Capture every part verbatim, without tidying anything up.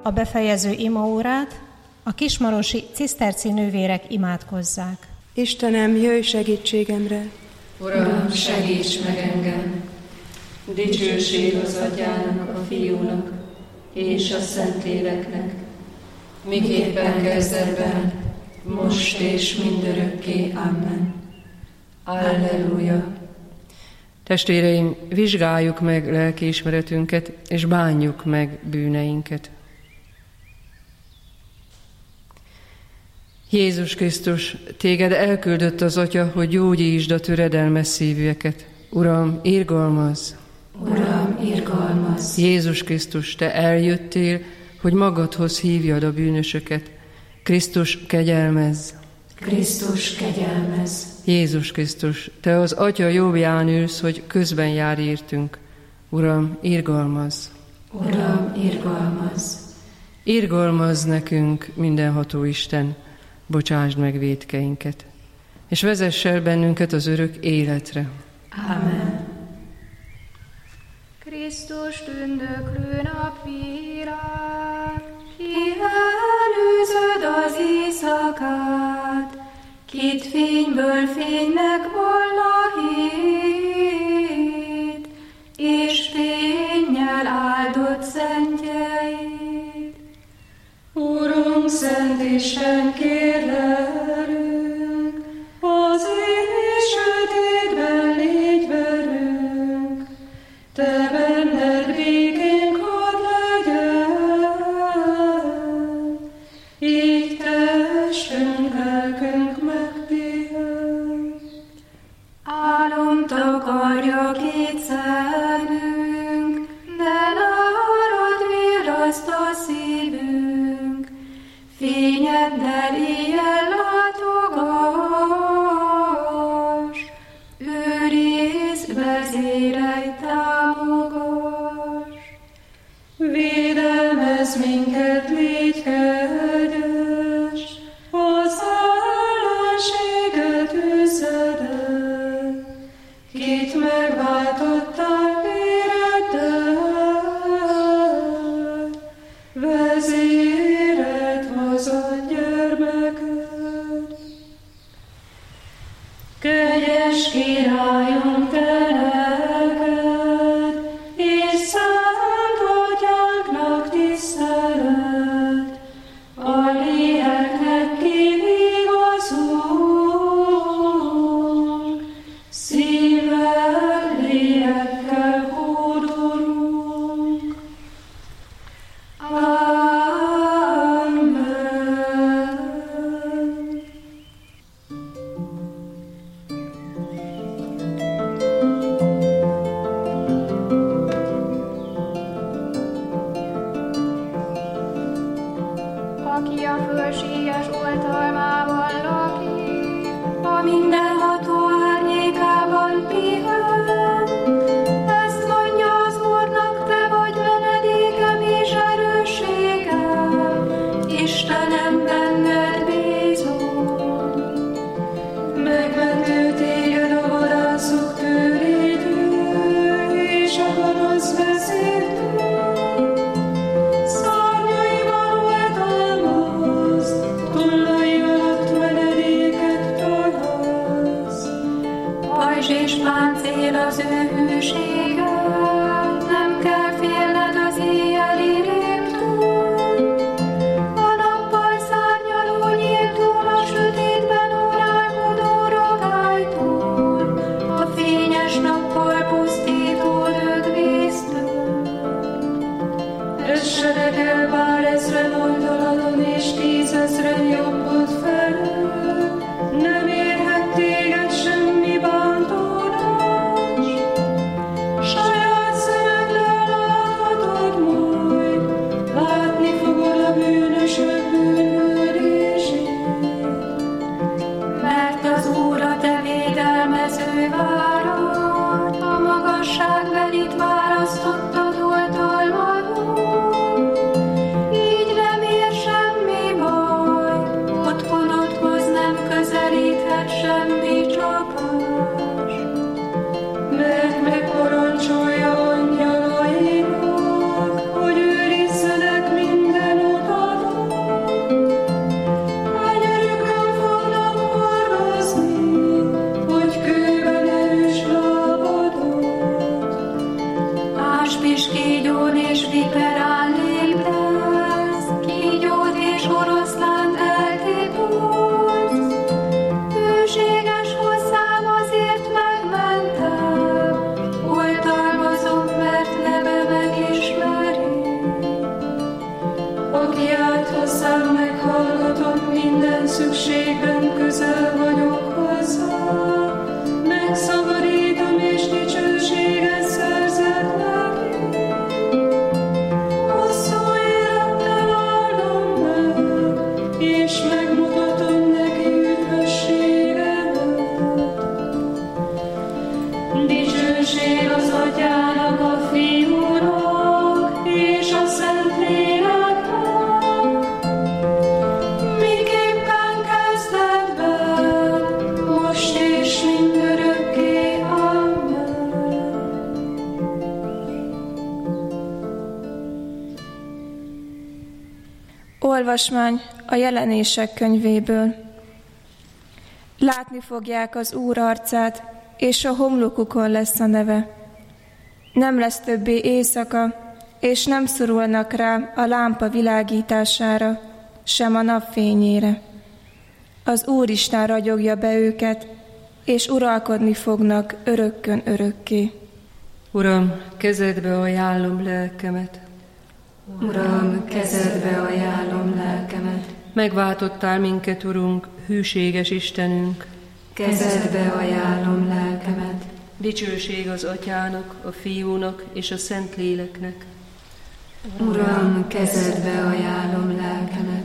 a befejező imaórát, a kismarosi ciszterci nővérek imádkozzák. Istenem, jöjj segítségemre! Uram, segíts meg engem! Dicsőség az Atyának, a Fiúnak és a Szentléleknek, miképpen kezdetben, most és mindörökké. Amen. Alleluja! Testvéreim, vizsgáljuk meg lelkiismeretünket, és bánjuk meg bűneinket. Jézus Krisztus, téged elküldött az Atya, hogy gyógyítsd a töredelmes szívűeket. Uram, irgalmazz! Uram, irgalmazz! Jézus Krisztus, te eljöttél, hogy magadhoz hívjad a bűnösöket. Krisztus, kegyelmezz! Krisztus, kegyelmezz! Jézus Krisztus, te az Atya jobbján ülsz, hogy közben jár értünk. Uram, irgalmazz! Uram, irgalmazz! Irgalmazz nekünk, mindenható Isten, bocsásd meg vétkeinket, és vezess el bennünket az örök életre. Amen. Krisztus tündöklő napvilág, ki előzöd az éjszakát, kit fényből fénynek vall a hét, és fénnyel áldott szentjeid. Urunk, Szent Isten, kérlelünk, az éj sötétben légy velünk, te benned békénk hadd legyen, így testünk, lelkünk megpihen. Álom takarja két szemünk, de nálad virraszt a szívünk, fényeddel éjjel látogass, őrizd, vezérelj, támogass. Védelmezz minket, légy kegyes, az ellenséget üzed el, kit megváltottál véreddel, vezéred hazad gyermeked. Kegyes Királyunk, te neked, és Szent Atyánknak tisztelet, a léleknek kivigazunk, szívvel, lélekkel hódolunk. Amen. Aki a fölséges oltalmában lakik, a mindenható árnyékában pihen. Ezt mondja az Úrnak, te vagy menedékem és erősségem, Istenem, benned bízom. Megmentő téged a vadászok tőlétől, és a gonosz vezértől. Szárnyaival oltalmazd, tollai alatt menedéket találsz. Pajzs és páncél az ő hűsége, nem kell félned az éjjeli rémtől. A nappal szárnyaló nyíltól, a sötétben uralkodó rogálytól, a fényes nappal pusztító dögvésztől. Essenek el bár ezren oldaladon, és tízezren jobbod felől, nem érhet téged semmi bántódás. Saját szemeddel láthatod majd, látni fogod a bűnösök bűnhődését. Mert az Úr a te védelmező várat, a magasságbelit választottad oltalmadon. Így nem ér semmi baj, otthonodhoz nem közelíthet Olvasmány a Jelenések könyvéből. Látni fogják az Úr arcát, és a homlokukon lesz a neve. Nem lesz többé éjszaka, és nem szorulnak rá a lámpa világítására, sem a napfényére. Az Úristen ragyogja be őket, és uralkodni fognak örökkön örökké. Uram, kezedbe ajánlom lelkemet. Uram, kezedbe ajánlom lelkemet. Megváltottál minket, Urunk, hűséges Istenünk. Kezedbe ajánlom lelkemet. Dicsőség az Atyának, a Fiúnak és a Szentléleknek. Uram, kezedbe ajánlom lelkemet.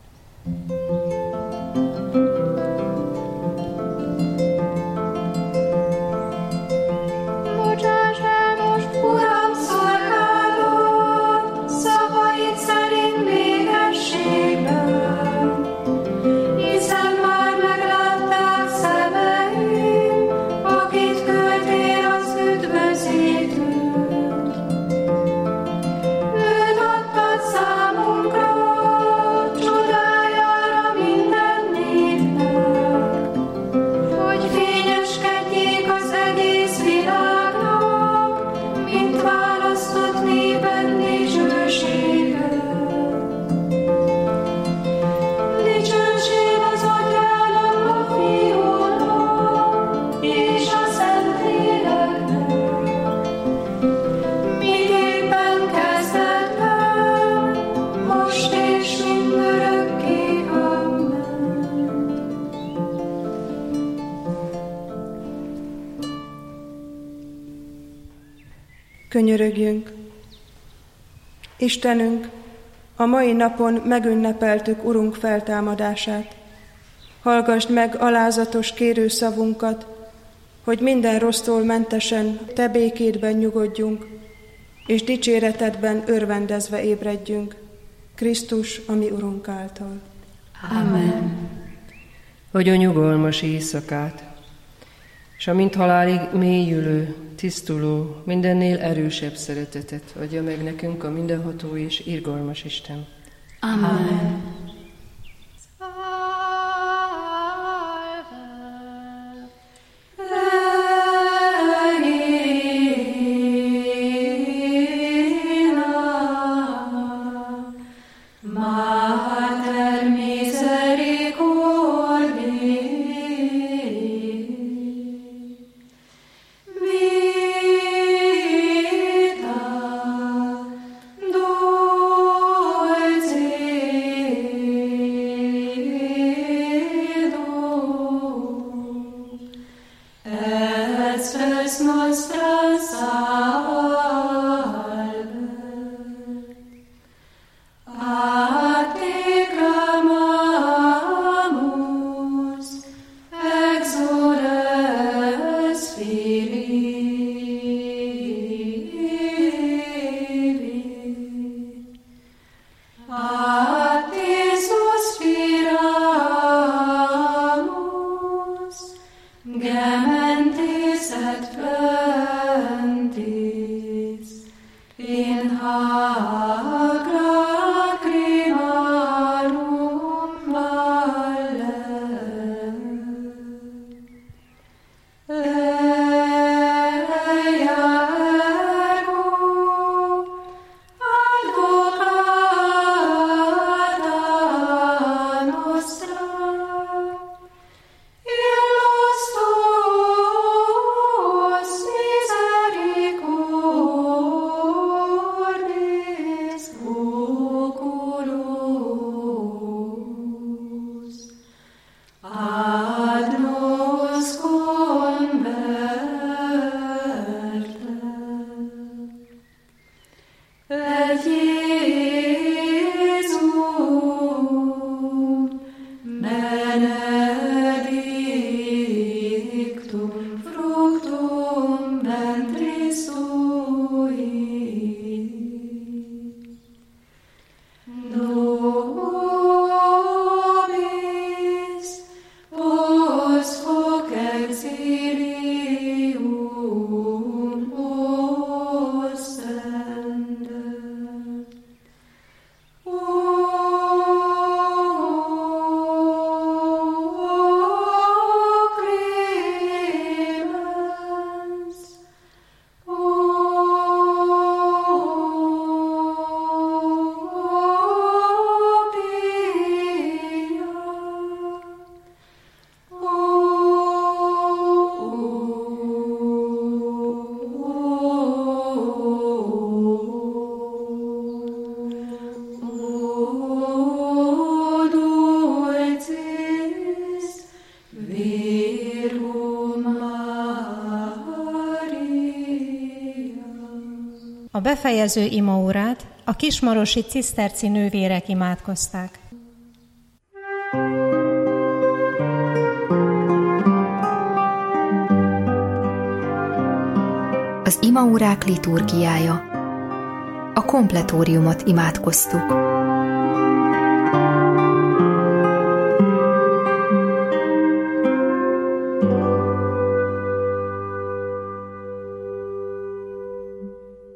Könyörögjünk! Istenünk, a mai napon megünnepeltük Urunk feltámadását. Hallgasd meg alázatos kérőszavunkat, hogy minden rossztól mentesen Te békédben nyugodjunk, és dicséretedben örvendezve ébredjünk, Krisztus, a mi Urunk által. Amen. Adj a nyugalmas éjszakát, és a mint halálig mélyülő, tisztuló, mindennél erősebb szeretetet adja meg nekünk a mindenható és irgalmas Isten. Amen. Dulce befejező imaórát a kismarosi ciszterci nővérek imádkozták. Az imaórák liturgiája. A kompletóriumot imádkoztuk.